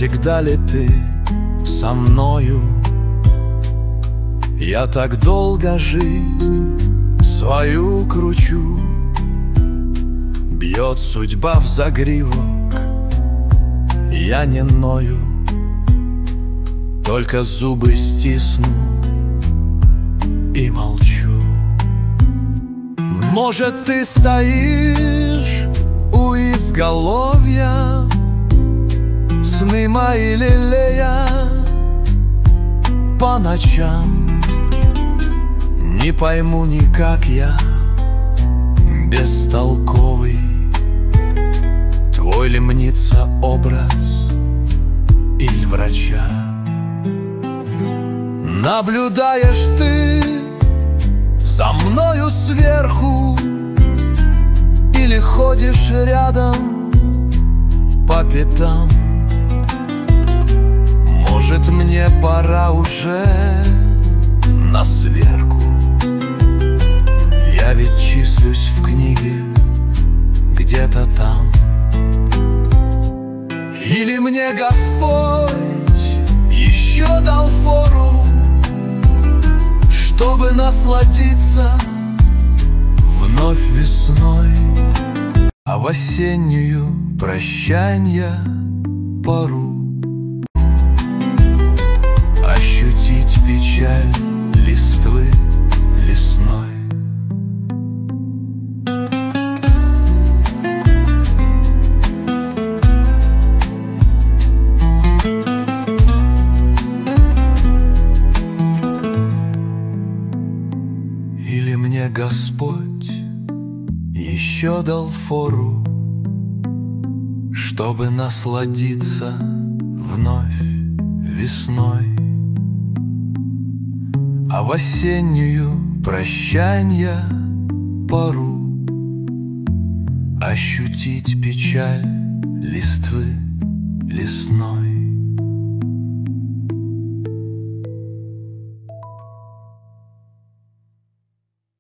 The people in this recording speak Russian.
всегда ли ты со мною? Я так долго жизнь свою кручу, бьет судьба в загривок, я не ною, только зубы стисну и молчу. Может, ты стоишь у изголовья, сны мои лелея по ночам. Не пойму никак я, бестолковый, твой ли мнится образ или врача. Наблюдаешь ты за мною сверху или ходишь рядом по пятам? Может, мне пора уже на сверку? Я ведь числюсь в книге где-то там. Или мне Господь еще дал фору, чтобы насладиться вновь весной, а в осеннюю прощанья пору ощутить печаль листвы лесной. Или мне Господь еще дал фору, чтобы насладиться вновь весной, а в осеннюю прощанья пору ощутить печаль листвы лесной.